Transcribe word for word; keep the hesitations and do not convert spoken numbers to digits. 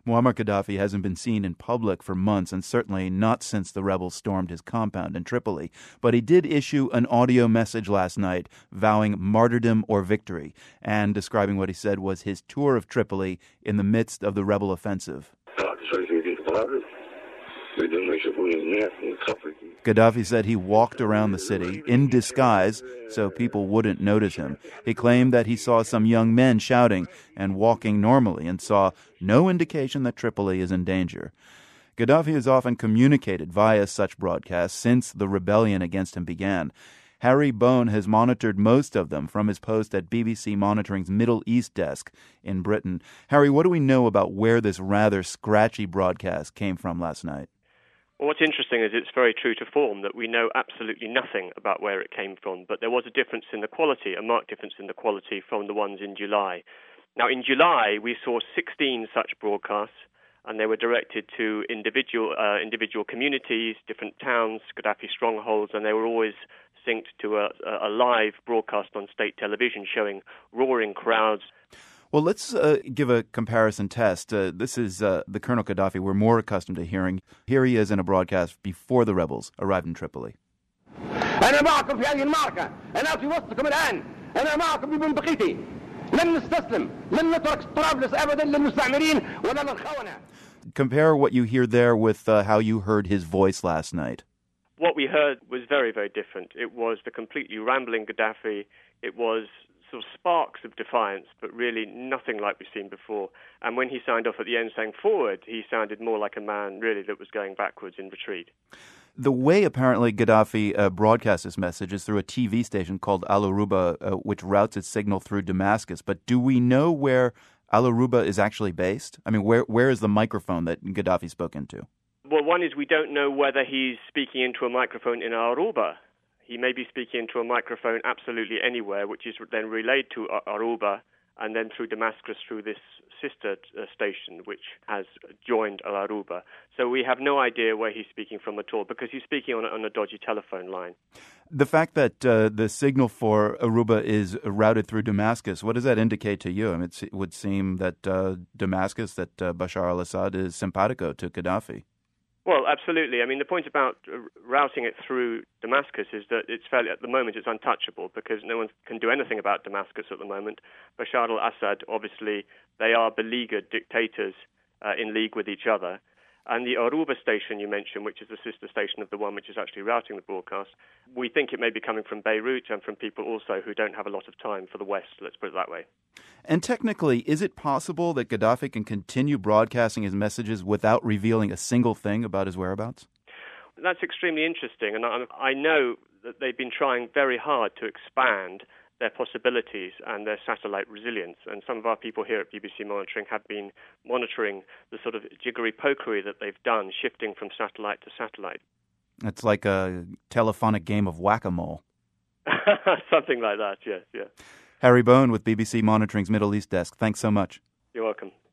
Muammar Gaddafi hasn't been seen in public for months, and certainly not since the rebels stormed his compound in Tripoli. But he did issue an audio message last night vowing martyrdom or victory and describing what he said was his tour of Tripoli in the midst of the rebel offensive. Gaddafi said he walked around the city in disguise so people wouldn't notice him. He claimed that he saw some young men shouting and walking normally and saw no indication that Tripoli is in danger. Gaddafi has often communicated via such broadcasts since the rebellion against him began. Harry Bone has monitored most of them from his post at B B C Monitoring's Middle East desk in Britain. Harry, what do we know about where this rather scratchy broadcast came from last night? Well, what's interesting is it's very true to form that we know absolutely nothing about where it came from, but there was a difference in the quality, a marked difference in the quality from the ones in July. Now, in July, we saw sixteen such broadcasts, and they were directed to individual uh, individual communities, different towns, Gaddafi strongholds, and they were always synced to a, a live broadcast on state television showing roaring crowds. Well, let's uh, give a comparison test. Uh, this is uh, the Colonel Gaddafi we're more accustomed to hearing. Here he is in a broadcast before the rebels arrived in Tripoli. أنا معكم في هذه المعركة. أنا في وسطكم الآن. أنا معكم ببندقيتي. لن نستسلم. لن نترك طرابلس أبدا للمستعمرين ولا للخونة. Compare what you hear there with uh, how you heard his voice last night. What we heard was very, very different. It was the completely rambling Gaddafi. It was sort of sparks of defiance, but really nothing like we've seen before. And when he signed off at the end saying forward, he sounded more like a man really that was going backwards in retreat. The way apparently Gaddafi uh, broadcasts his message is through a T V station called Al Aruba, uh, which routes its signal through Damascus. But do we know where Al Aruba is actually based? I mean, where where is the microphone that Gaddafi spoke into? Well, one is we don't know whether he's speaking into a microphone in Al Aruba. He may be speaking into a microphone absolutely anywhere, which is then relayed to Aruba and then through Damascus through this sister uh, station, which has joined Al Aruba. So we have no idea where he's speaking from at all because he's speaking on a, on a dodgy telephone line. The fact that uh, the signal for Aruba is routed through Damascus, what does that indicate to you? I mean, it would seem that uh, Damascus, that uh, Bashar al-Assad is simpatico to Gaddafi. Well, absolutely. I mean, the point about routing it through Damascus is that it's fairly, at the moment, it's untouchable because no one can do anything about Damascus at the moment. Bashar al-Assad, obviously, they are beleaguered dictators uh, in league with each other. And the Aruba station you mentioned, which is the sister station of the one which is actually routing the broadcast, we think it may be coming from Beirut and from people also who don't have a lot of time for the West, let's put it that way. And technically, is it possible that Gaddafi can continue broadcasting his messages without revealing a single thing about his whereabouts? That's extremely interesting, and I, I know that they've been trying very hard to expand their possibilities and their satellite resilience. And some of our people here at B B C Monitoring have been monitoring the sort of jiggery-pokery that they've done, shifting from satellite to satellite. It's like a telephonic game of whack-a-mole. Something like that, yes, yes. Harry Bone with B B C Monitoring's Middle East desk. Thanks so much. You're welcome.